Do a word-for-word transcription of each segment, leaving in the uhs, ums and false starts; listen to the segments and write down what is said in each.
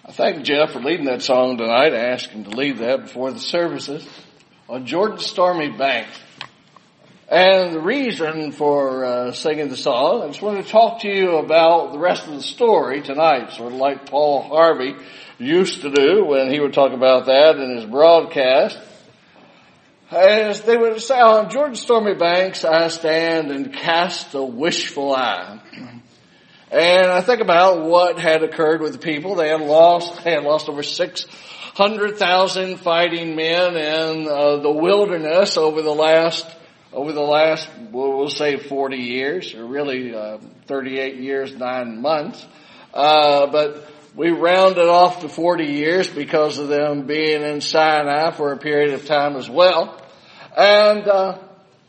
I thank Jeff for leading that song tonight. I asked him to lead that before the services on Jordan's stormy bank. And the reason for uh, singing the song, I just want to talk to you about the rest of the story tonight, sort of like Paul Harvey used to do when he would talk about that in his broadcast. As they would say, on Jordan's stormy banks, I stand and cast a wishful eye. And I think about what had occurred with the people. They had lost, they had lost over six hundred thousand fighting men in uh, the wilderness over the last, over the last, we'll, we'll say forty years, or really uh, thirty-eight years, nine months. Uh, but we rounded off to forty years because of them being in Sinai for a period of time as well. And, uh,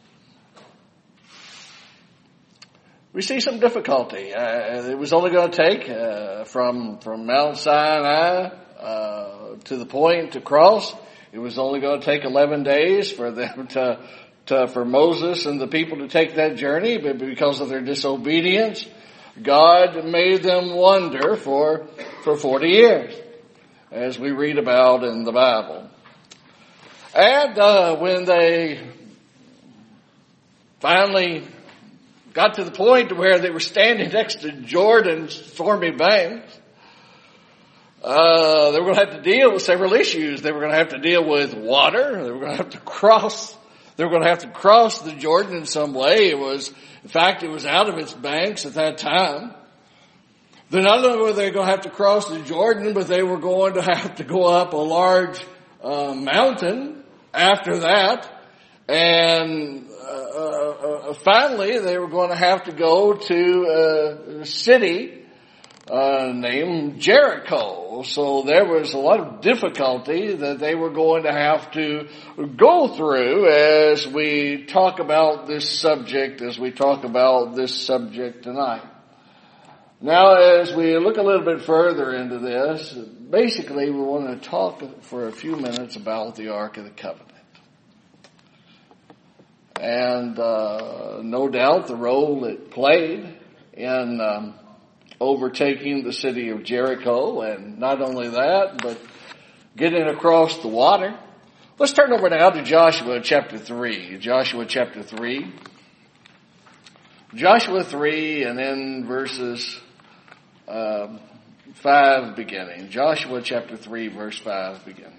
we see some difficulty. Uh, it was only going to take uh, from from Mount Sinai uh, to the point to cross. It was only going to take eleven days for them to, to for Moses and the people to take that journey. But because of their disobedience, God made them wander for for forty years, as we read about in the Bible. And uh, when they finally got to the point where they were standing next to Jordan's stormy banks, uh, they were going to have to deal with several issues. They were going to have to deal with water. They were going to have to cross, they were going to have to cross the Jordan in some way. It was, in fact, it was out of its banks at that time. Then not only were they going to have to cross the Jordan, but they were going to have to go up a large uh, mountain after that. And Uh, uh, finally, they were going to have to go to a city uh, named Jericho. So there was a lot of difficulty that they were going to have to go through as we talk about this subject, as we talk about this subject tonight. Now, as we look a little bit further into this, basically we want to talk for a few minutes about the Ark of the Covenant. And uh, no doubt the role it played in um, overtaking the city of Jericho, and not only that, but getting across the water. Let's turn over now to Joshua chapter three. Joshua chapter three. Joshua three, and then verses uh, five beginning. Joshua chapter three, verse five beginning.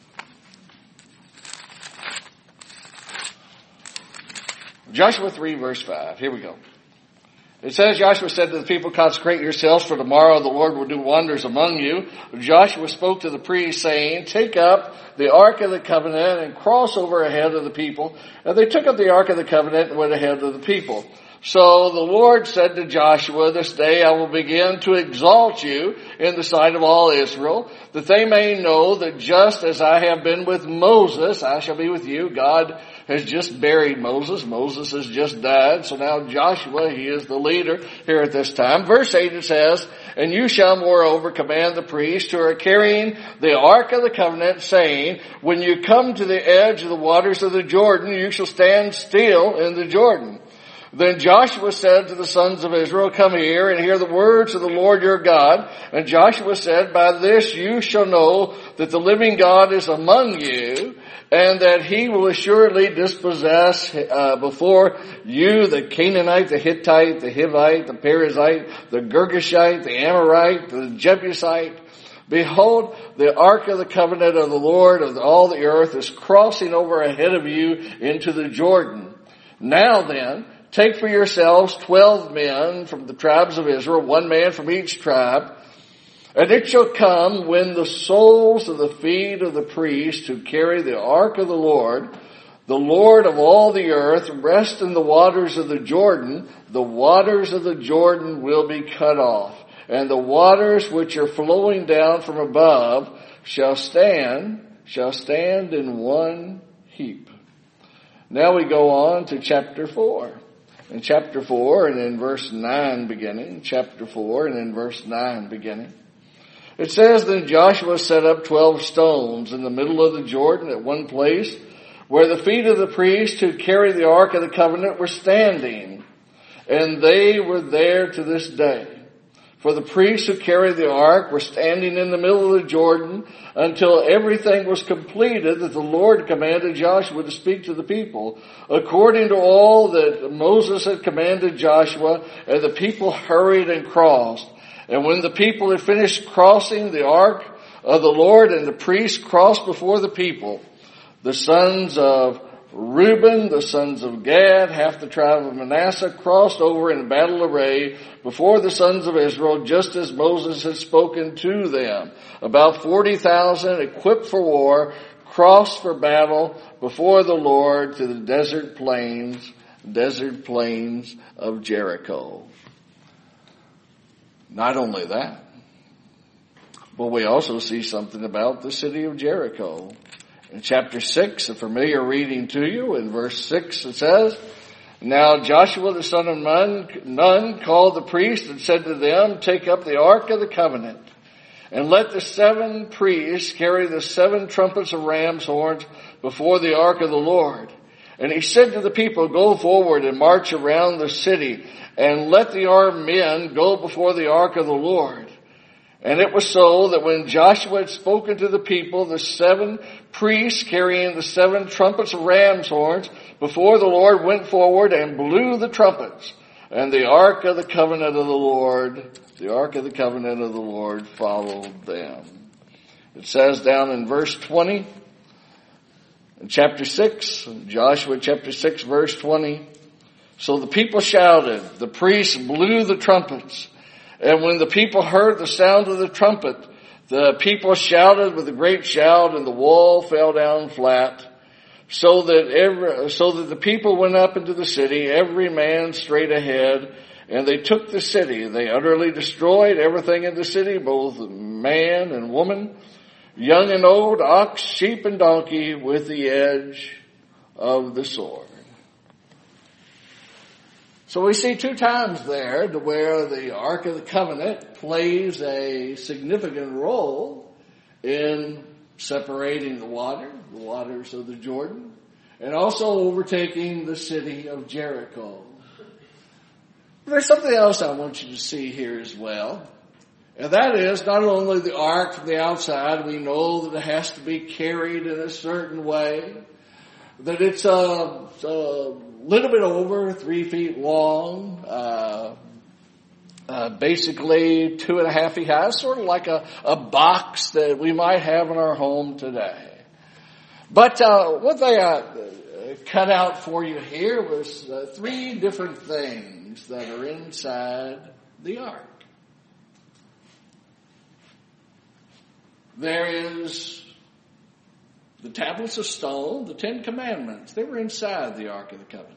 Joshua three, verse five. Here we go. It says, Joshua said to the people, consecrate yourselves, for tomorrow the Lord will do wonders among you. Joshua spoke to the priests, saying, take up the Ark of the Covenant and cross over ahead of the people. And they took up the Ark of the Covenant and went ahead of the people. So the Lord said to Joshua, this day I will begin to exalt you in the sight of all Israel, that they may know that just as I have been with Moses, I shall be with you. God has just buried Moses. Moses has just died. So now Joshua, he is the leader here at this time. Verse eight, it says, and you shall moreover command the priests who are carrying the Ark of the Covenant, saying, when you come to the edge of the waters of the Jordan, you shall stand still in the Jordan. Then Joshua said to the sons of Israel, come here and hear the words of the Lord your God. And Joshua said, by this you shall know that the living God is among you, and that he will assuredly dispossess uh, before you the Canaanite, the Hittite, the Hivite, the Perizzite, the Girgashite, the Amorite, the Jebusite. Behold, the Ark of the Covenant of the Lord of all the earth is crossing over ahead of you into the Jordan. Now then, take for yourselves twelve men from the tribes of Israel, one man from each tribe. And it shall come when the soles of the feet of the priests who carry the ark of the Lord, the Lord of all the earth, rest in the waters of the Jordan, the waters of the Jordan will be cut off. And the waters which are flowing down from above shall stand, shall stand in one heap. Now we go on to chapter four. In chapter four and in verse nine beginning, chapter four and in verse nine beginning, it says, then Joshua set up twelve stones in the middle of the Jordan at one place where the feet of the priests who carry the Ark of the Covenant were standing. And they were there to this day. For the priests who carried the ark were standing in the middle of the Jordan until everything was completed that the Lord commanded Joshua to speak to the people, according to all that Moses had commanded Joshua, and the people hurried and crossed. And when the people had finished crossing the ark of the Lord, and the priests crossed before the people, the sons of Reuben, the sons of Gad, half the tribe of Manasseh, crossed over in battle array before the sons of Israel, just as Moses had spoken to them. About forty thousand equipped for war crossed for battle before the Lord to the desert plains, desert plains of Jericho. Not only that, but we also see something about the city of Jericho. In chapter six, a familiar reading to you, in verse six it says, Now Joshua the son of Nun, Nun called the priests and said to them, Take up the ark of the covenant, and let the seven priests carry the seven trumpets of ram's horns before the ark of the Lord. And he said to the people, Go forward and march around the city, and let the armed men go before the ark of the Lord. And it was so that when Joshua had spoken to the people, the seven priests carrying the seven trumpets of ram's horns before the Lord went forward and blew the trumpets. And the ark of the covenant of the Lord, the ark of the covenant of the Lord followed them. It says down in verse twenty, in chapter six, Joshua chapter six verse twenty, So the people shouted, the priests blew the trumpets. And when the people heard the sound of the trumpet, the people shouted with a great shout, and the wall fell down flat, so that every, so that the people went up into the city, every man straight ahead, and they took the city. They utterly destroyed everything in the city, both man and woman, young and old, ox, sheep, and donkey, with the edge of the sword. So we see two times there to where the Ark of the Covenant plays a significant role in separating the water, the waters of the Jordan, and also overtaking the city of Jericho. There's something else I want you to see here as well. And that is not only the ark from the outside, we know that it has to be carried in a certain way, that it's a, it's a little bit over three feet long, uh, uh, basically two and a half feet high, sort of like a, a box that we might have in our home today. But uh, what they uh, cut out for you here was uh, three different things that are inside the ark. There is the tablets of stone, the Ten Commandments. They were inside the Ark of the Covenant.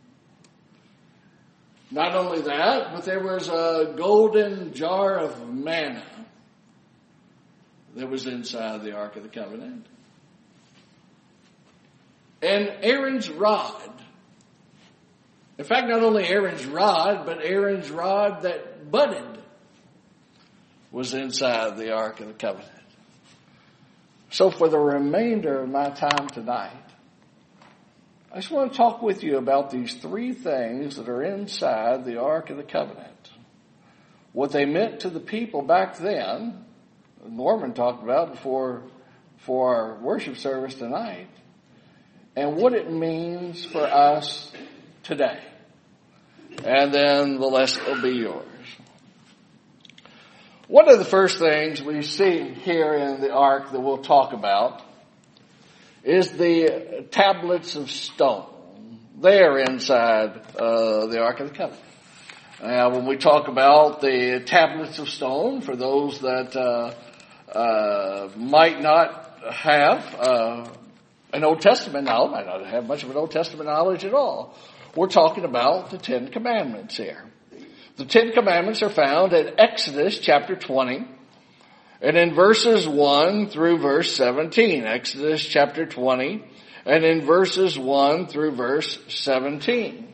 Not only that, but there was a golden jar of manna that was inside the Ark of the Covenant. And Aaron's rod. In fact, not only Aaron's rod, but Aaron's rod that budded was inside the Ark of the Covenant. So for the remainder of my time tonight, I just want to talk with you about these three things that are inside the Ark of the Covenant. What they meant to the people back then, Norman talked about before for our worship service tonight, and what it means for us today. And then the lesson will be yours. One of the first things we see here in the ark that we'll talk about is the tablets of stone. They're inside uh, the Ark of the Covenant. Now, when we talk about the tablets of stone, for those that uh, uh, might not have uh, an Old Testament knowledge, might not have much of an Old Testament knowledge at all, we're talking about the Ten Commandments here. The Ten Commandments are found in Exodus chapter twenty, and in verses one through verse seventeen. Exodus chapter twenty, and in verses one through verse seventeen.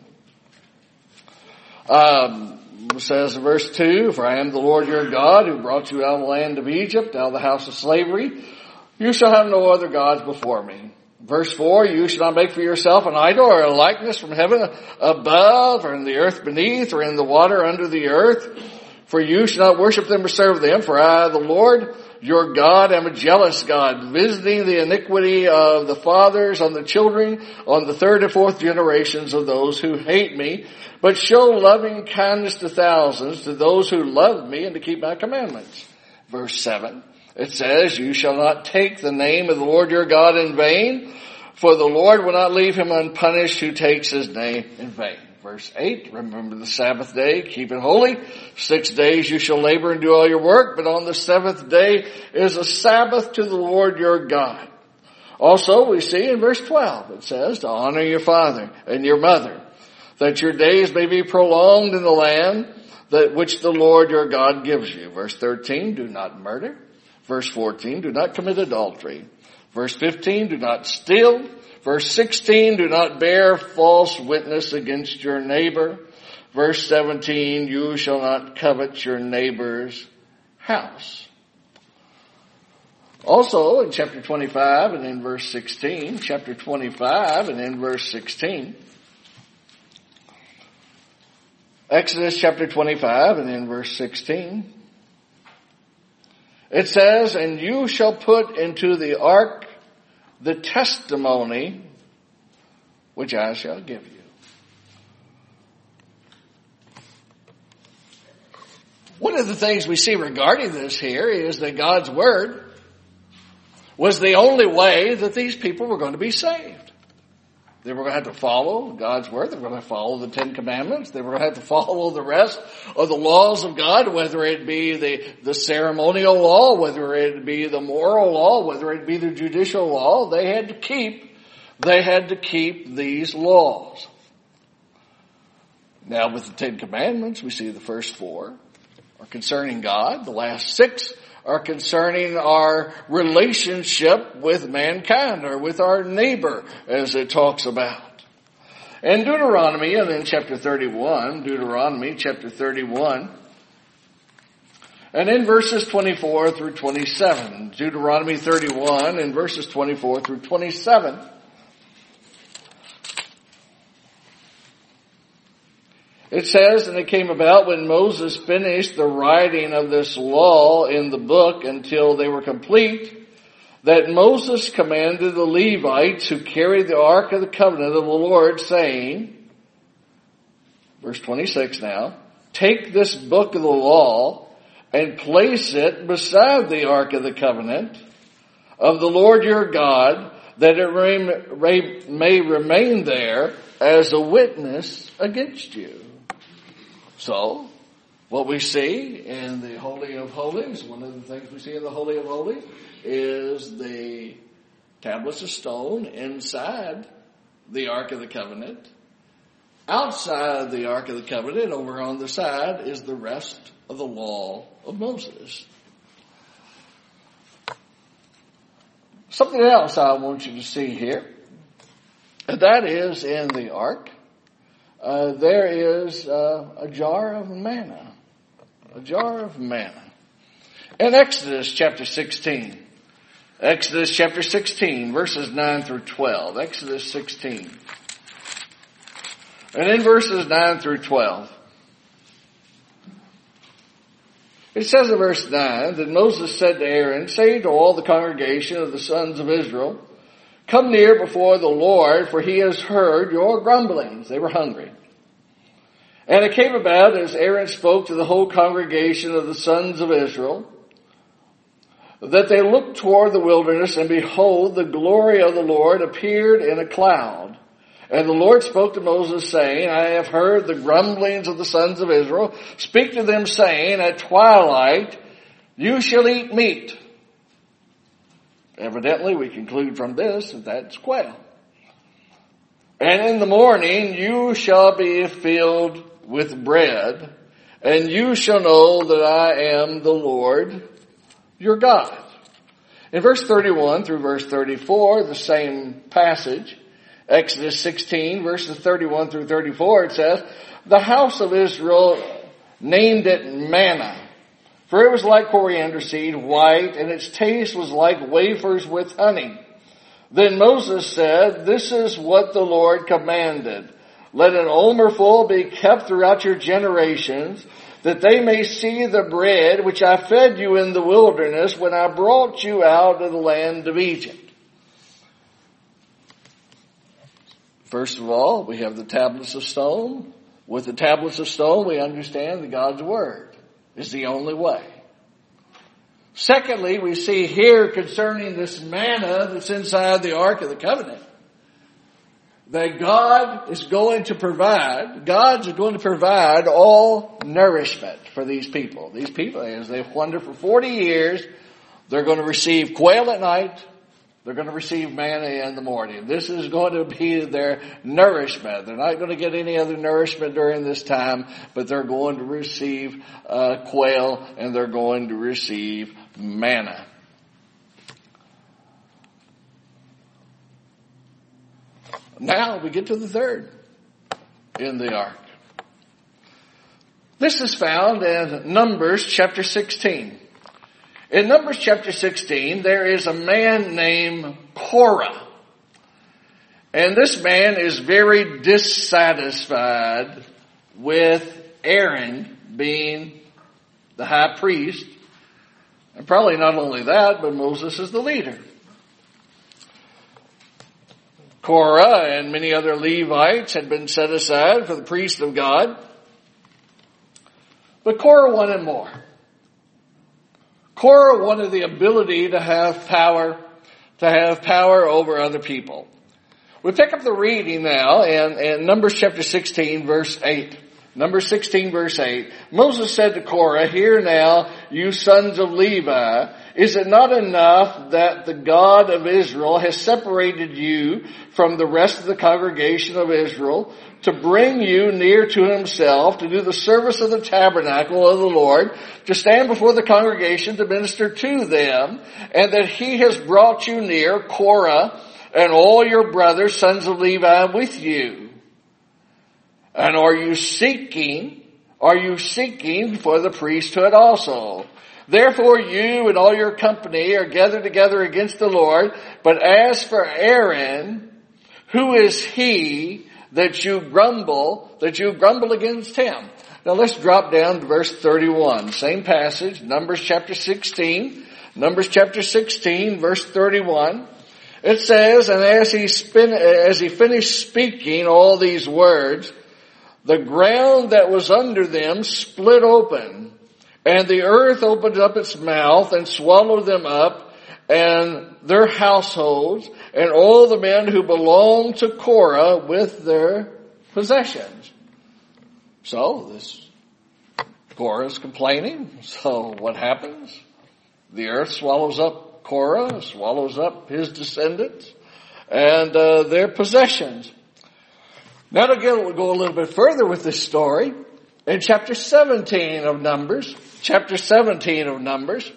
Um, it says in verse two, For I am the Lord your God who brought you out of the land of Egypt, out of the house of slavery. You shall have no other gods before me. Verse four, you shall not make for yourself an idol or a likeness from heaven above or in the earth beneath or in the water under the earth. For you shall not worship them or serve them, for I, the Lord, your God, am a jealous God, visiting the iniquity of the fathers on the children, on the third and fourth generations of those who hate me, but show loving kindness to thousands, to those who love me and to keep my commandments. Verse seven, it says, you shall not take the name of the Lord your God in vain, for the Lord will not leave him unpunished who takes his name in vain. Verse eight, remember the Sabbath day, keep it holy. Six days you shall labor and do all your work, but on the seventh day is a Sabbath to the Lord your God. Also, we see in verse twelve, it says, to honor your father and your mother, that your days may be prolonged in the land that which the Lord your God gives you. Verse thirteen, do not murder. Verse fourteen, do not commit adultery. Verse fifteen, do not steal. Verse sixteen, do not bear false witness against your neighbor. Verse seventeen, you shall not covet your neighbor's house. Also in chapter twenty-five and in verse sixteen, chapter twenty-five and in verse sixteen, Exodus chapter twenty-five and in verse sixteen, it says, and you shall put into the ark the testimony which I shall give you. One of the things we see regarding this here is that God's word was the only way that these people were going to be saved. They were going to have to follow God's word. They were going to follow the Ten Commandments. They were going to have to follow the rest of the laws of God, whether it be the, the ceremonial law, whether it be the moral law, whether it be the judicial law. They had to keep, they had to keep these laws. Now with the Ten Commandments, we see the first four are concerning God. The last six are concerning our relationship with mankind or with our neighbor, as it talks about. And Deuteronomy, and in chapter thirty-one, Deuteronomy chapter thirty-one, and in verses twenty-four through twenty-seven, Deuteronomy thirty-one and verses twenty-four through twenty-seven, it says, and it came about when Moses finished the writing of this law in the book until they were complete, that Moses commanded the Levites who carried the ark of the covenant of the Lord, saying, verse twenty-six now, take this book of the law and place it beside the ark of the covenant of the Lord your God, that it may remain there as a witness against you. So, what we see in the Holy of Holies, one of the things we see in the Holy of Holies is the tablets of stone inside the Ark of the Covenant. Outside the Ark of the Covenant, over on the side, is the rest of the law of Moses. Something else I want you to see here, and that is in the Ark. Uh, there is uh, a jar of manna. A jar of manna. In Exodus chapter sixteen. Exodus chapter sixteen, verses nine through twelve. Exodus sixteen. And in verses nine through twelve, it says in verse nine that Moses said to Aaron, say to all the congregation of the sons of Israel, come near before the Lord, for he has heard your grumblings. They were hungry. And it came about as Aaron spoke to the whole congregation of the sons of Israel, that they looked toward the wilderness, and behold, the glory of the Lord appeared in a cloud. And the Lord spoke to Moses, saying, I have heard the grumblings of the sons of Israel. Speak to them, saying, at twilight you shall eat meat. Evidently, we conclude from this that that's quail. And in the morning you shall be filled with bread, and you shall know that I am the Lord your God. In verse thirty-one through verse thirty-four, the same passage, Exodus sixteen, verses thirty-one through thirty-four, it says, the house of Israel named it manna, for it was like coriander seed, white, and its taste was like wafers with honey. Then Moses said, this is what the Lord commanded. Let an omer full be kept throughout your generations, that they may see the bread which I fed you in the wilderness when I brought you out of the land of Egypt. First of all, we have the tablets of stone. With the tablets of stone, we understand that God's Word is the only way. Secondly, we see here concerning this manna that's inside the Ark of the Covenant, that God is going to provide, God's going to provide all nourishment for these people. These people, as they wander for forty years, they're going to receive quail at night, they're going to receive manna in the morning. This is going to be their nourishment. They're not going to get any other nourishment during this time, but they're going to receive uh, quail and they're going to receive manna. Now we get to the third in the ark. This is found in Numbers chapter sixteen. In Numbers chapter sixteen, there is a man named Korah. And this man is very dissatisfied with Aaron being the high priest. And probably not only that, but Moses is the leader. Korah and many other Levites had been set aside for the priest of God. But Korah wanted more. Korah wanted the ability to have power, to have power over other people. We pick up the reading now in, in Numbers chapter sixteen, verse eight. Numbers sixteen, verse eight. Moses said to Korah, "Hear now, you sons of Levi, is it not enough that the God of Israel has separated you from the rest of the congregation of Israel to bring you near to himself, to do the service of the tabernacle of the Lord, to stand before the congregation to minister to them, and that he has brought you near, Korah, and all your brothers, sons of Levi, with you? And are you seeking, are you seeking for the priesthood also? Therefore you and all your company are gathered together against the Lord. But as for Aaron, who is he that you grumble, that you grumble against him?" Now let's drop down to verse thirty-one. Same passage, Numbers chapter sixteen. Numbers chapter sixteen, verse thirty-one. It says, "And as he spin, as he finished speaking all these words, the ground that was under them split open, and the earth opened up its mouth and swallowed them up, and their households, and all the men who belonged to Korah with their possessions." So this Korah is complaining. So what happens? The earth swallows up Korah, swallows up his descendants, and uh, their possessions. Now to go, we'll go a little bit further with this story. In chapter seventeen of Numbers, chapter seventeen of Numbers,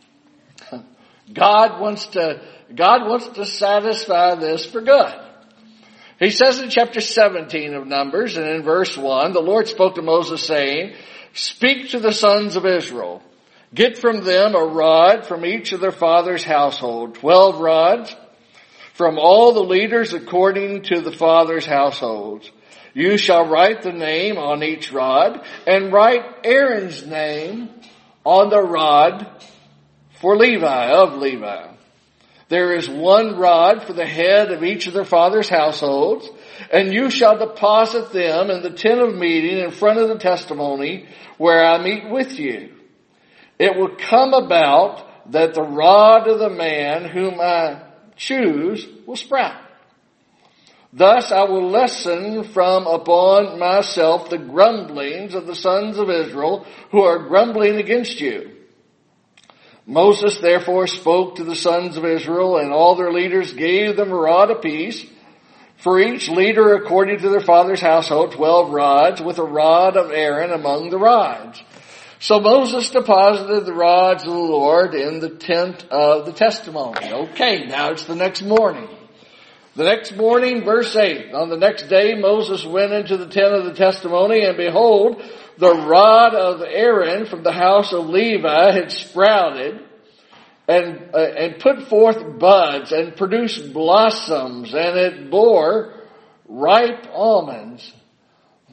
God wants to, God wants to satisfy this for good. He says in chapter seventeen of Numbers, and in verse one, the Lord spoke to Moses saying, "Speak to the sons of Israel. Get from them a rod from each of their father's household, twelve rods, from all the leaders according to the father's households. You shall write the name on each rod, and write Aaron's name on the rod for Levi, of Levi. There is one rod for the head of each of their father's households, and you shall deposit them in the tent of meeting in front of the testimony where I meet with you. It will come about that the rod of the man whom I choose will sprout. Thus I will lessen from upon myself the grumblings of the sons of Israel who are grumbling against you." Moses therefore spoke to the sons of Israel, and all their leaders gave them a rod apiece, for each leader according to their father's household, twelve rods, with a rod of Aaron among the rods. So Moses deposited the rods of the Lord in the tent of the testimony. Okay, now it's the next morning. The next morning, verse eight, on the next day Moses went into the tent of the testimony, and behold, the rod of Aaron from the house of Levi had sprouted and, uh, and put forth buds and produced blossoms, and it bore ripe almonds.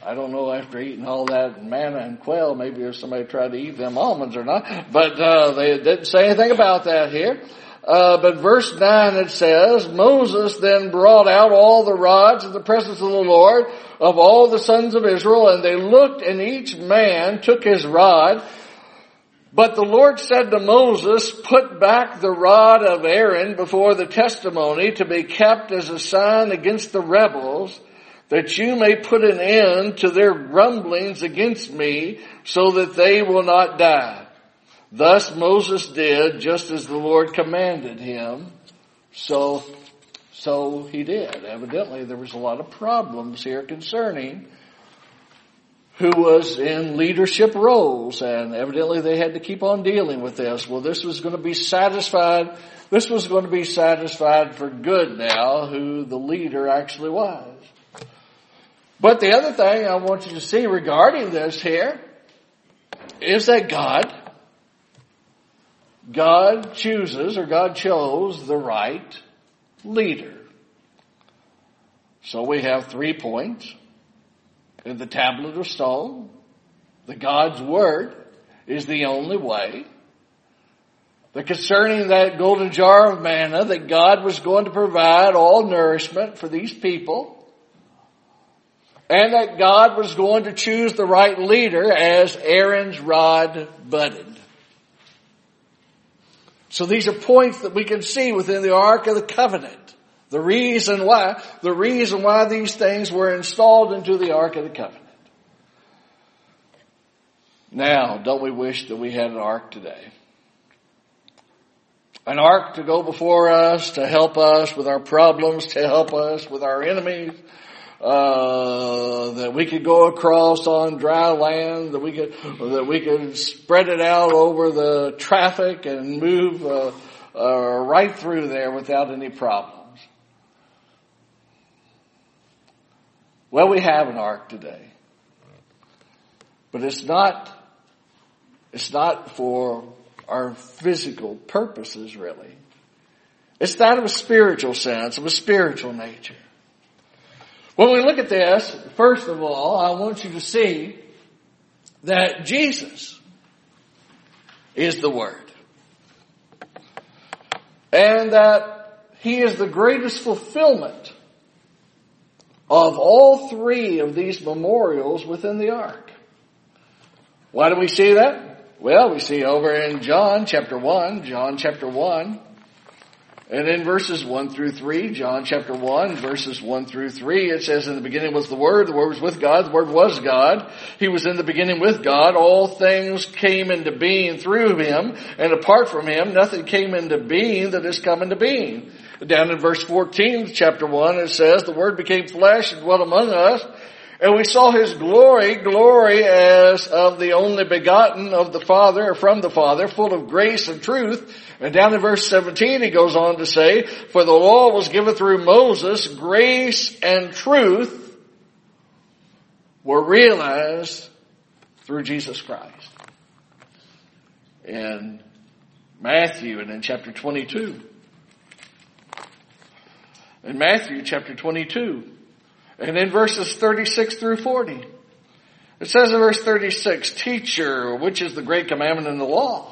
I don't know after eating all that manna and quail, maybe if somebody tried to eat them almonds or not. But uh, they didn't say anything about that here. Uh, but verse nine it says, Moses then brought out all the rods in the presence of the Lord of all the sons of Israel, and they looked, and each man took his rod. But the Lord said to Moses, put back the rod of Aaron before the testimony to be kept as a sign against the rebels, that you may put an end to their grumblings against me, so that they will not die. Thus Moses did just as the Lord commanded him. So, so he did. Evidently there was a lot of problems here concerning who was in leadership roles, and evidently they had to keep on dealing with this. Well, this was going to be satisfied. This was going to be satisfied for good now, who the leader actually was. But the other thing I want you to see regarding this here is that God God chooses, or God chose, the right leader. So we have three points in the tablet of stone. The God's word is the only way. The concerning that golden jar of manna, that God was going to provide all nourishment for these people. And that God was going to choose the right leader as Aaron's rod budded. So these are points that we can see within the Ark of the Covenant. The reason why, the reason why these things were installed into the Ark of the Covenant. Now, don't we wish that we had an ark today? An ark to go before us, to help us with our problems, to help us with our enemies. Uh, that we could go across on dry land, that we could, that we could spread it out over the traffic and move, uh, uh, right through there without any problems. Well, we have an ark today. But it's not, it's not for our physical purposes, really. It's that of a spiritual sense, of a spiritual nature. When we look at this, first of all, I want you to see that Jesus is the Word. And that He is the greatest fulfillment of all three of these memorials within the ark. Why do we see that? Well, we see over in John chapter one, John chapter one, and in verses one through three, John chapter one, verses one through three, it says, in the beginning was the Word, the Word was with God, the Word was God. He was in the beginning with God. All things came into being through Him, and apart from Him, nothing came into being that has come into being. Down in verse fourteen, chapter one, it says, the Word became flesh and dwelt among us, and we saw His glory, glory as of the only begotten of the Father, or from the Father, full of grace and truth. And down in verse seventeen, he goes on to say, for the law was given through Moses, grace and truth were realized through Jesus Christ. In Matthew and in chapter twenty-two. In Matthew chapter twenty-two. And in verses thirty-six through forty. It says in verse thirty-six, teacher, which is the great commandment in the law?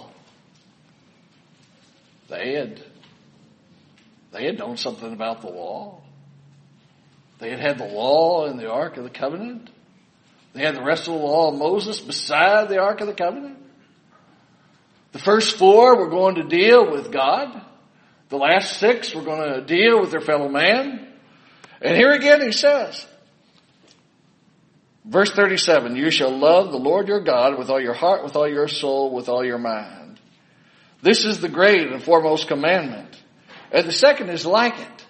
They had, they had known something about the law. They had had the law in the Ark of the Covenant. They had the rest of the law of Moses beside the Ark of the Covenant. The first four were going to deal with God. The last six were going to deal with their fellow man. And here again he says, verse thirty-seven, you shall love the Lord your God with all your heart, with all your soul, with all your mind. This is the great and foremost commandment. And the second is like it.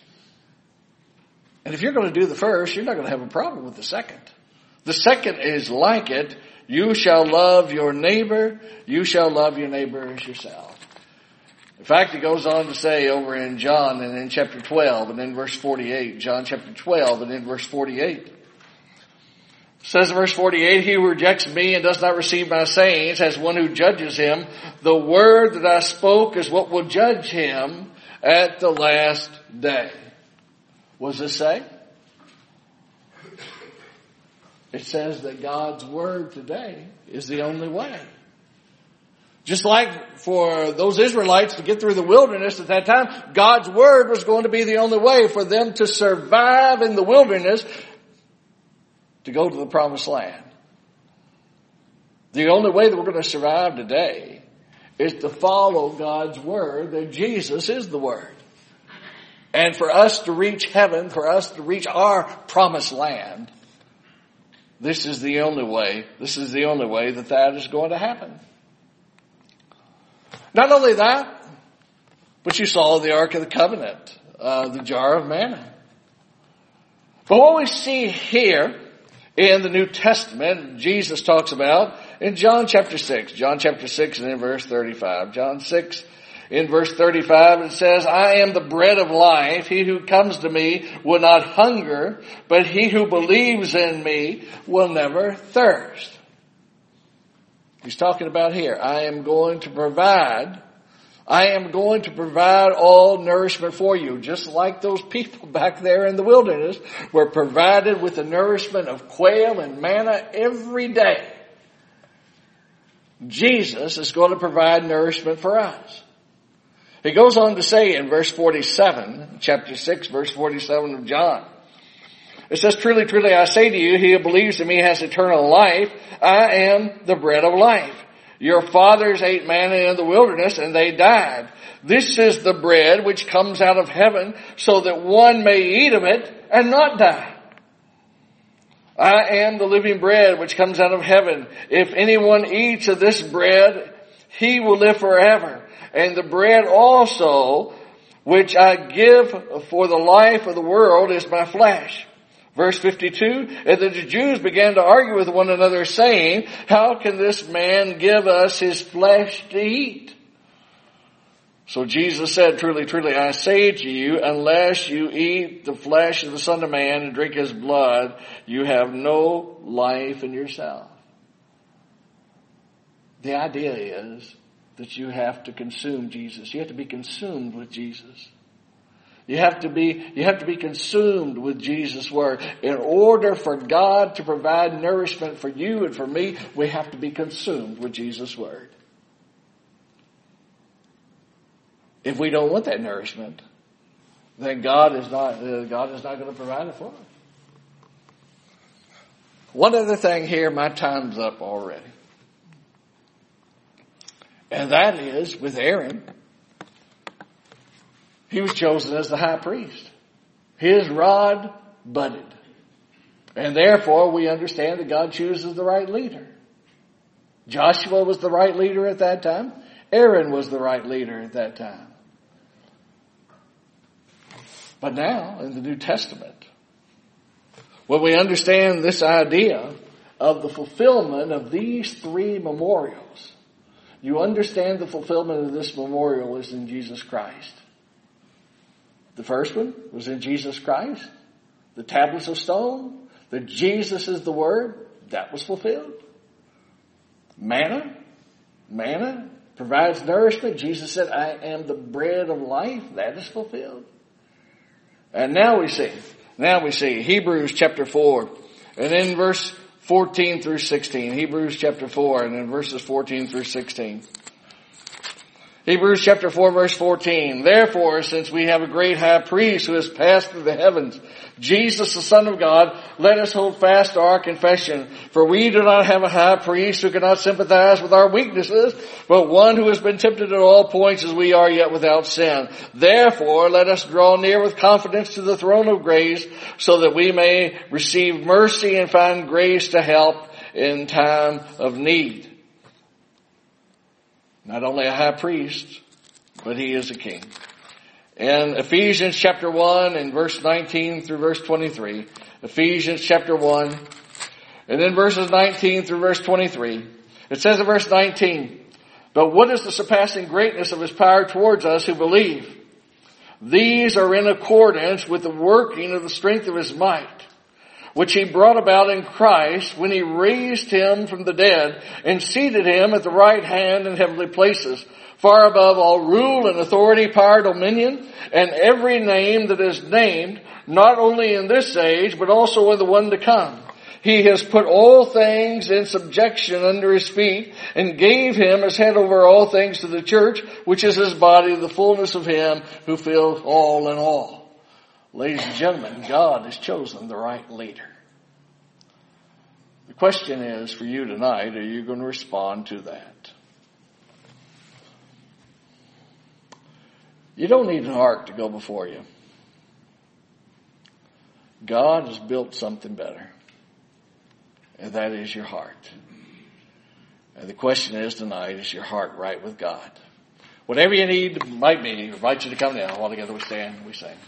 And if you're going to do the first, you're not going to have a problem with the second. The second is like it. You shall love your neighbor. You shall love your neighbor as yourself. In fact, it goes on to say over in John and in chapter twelve and in verse forty-eight, John chapter twelve and in verse forty-eight. It says in verse forty-eight, he who rejects me and does not receive my sayings has one who judges him. The word that I spoke is what will judge him at the last day. What does this say? It says that God's Word today is the only way. Just like for those Israelites to get through the wilderness at that time, God's Word was going to be the only way for them to survive in the wilderness to go to the promised land. The only way that we're going to survive today is to follow God's Word, that Jesus is the Word. And for us to reach heaven, for us to reach our promised land, this is the only way, this is the only way that that is going to happen. Not only that, but you saw the Ark of the Covenant, uh, the jar of manna. But what we see here in the New Testament, Jesus talks about in John chapter six. John chapter six and in verse thirty-five. John six in verse thirty-five, it says, I am the bread of life. He who comes to me will not hunger, but he who believes in me will never thirst. He's talking about here, I am going to provide, I am going to provide all nourishment for you. Just like those people back there in the wilderness were provided with the nourishment of quail and manna every day. Jesus is going to provide nourishment for us. He goes on to say in verse forty-seven, chapter six, verse forty-seven of John, it says, truly, truly, I say to you, he who believes in me has eternal life. I am the bread of life. Your fathers ate manna in the wilderness and they died. This is the bread which comes out of heaven so that one may eat of it and not die. I am the living bread which comes out of heaven. If anyone eats of this bread, he will live forever. And the bread also which I give for the life of the world is my flesh. Verse fifty-two, and the Jews began to argue with one another, saying, how can this man give us his flesh to eat? So Jesus said, truly, truly, I say to you, unless you eat the flesh of the Son of Man and drink his blood, you have no life in yourself. The idea is that you have to consume Jesus. You have to be consumed with Jesus. You have to be, you have to be consumed with Jesus' Word. In order for God to provide nourishment for you and for me, we have to be consumed with Jesus' Word. If we don't want that nourishment, then God is not, uh, God is not going to provide it for us. One other thing here, my time's up already. And that is with Aaron. He was chosen as the high priest. His rod budded. And therefore we understand that God chooses the right leader. Joshua was the right leader at that time. Aaron was the right leader at that time. But now, in the New Testament, when we understand this idea of the fulfillment of these three memorials, you understand the fulfillment of this memorial is in Jesus Christ. The first one was in Jesus Christ. The tablets of stone, that Jesus is the Word, that was fulfilled. Manna, manna provides nourishment. Jesus said, I am the bread of life. That is fulfilled. And now we see, now we see Hebrews chapter four, and in verse fourteen through sixteen. Hebrews chapter four, and in verses fourteen through sixteen. Hebrews chapter four, verse fourteen. Therefore, since we have a great high priest who has passed through the heavens, Jesus the Son of God, let us hold fast to our confession. For we do not have a high priest who cannot sympathize with our weaknesses, but one who has been tempted at all points as we are, yet without sin. Therefore, let us draw near with confidence to the throne of grace, so that we may receive mercy and find grace to help in time of need. Not only a high priest, but he is a king. In Ephesians chapter one and verse nineteen through verse twenty-three, Ephesians chapter one, and then verses nineteen through verse twenty-three, it says in verse nineteen, but what is the surpassing greatness of his power towards us who believe? These are in accordance with the working of the strength of his might, which he brought about in Christ when he raised him from the dead and seated him at the right hand in heavenly places, far above all rule and authority, power, dominion, and every name that is named, not only in this age, but also in the one to come. He has put all things in subjection under his feet and gave him as head over all things to the church, which is his body, the fullness of him who fills all in all. Ladies and gentlemen, God has chosen the right leader. The question is for you tonight, are you going to respond to that? You don't need an ark to go before you. God has built something better. And that is your heart. And the question is tonight, is your heart right with God? Whatever you need might be, I invite you to come down. While together we stand and we sing.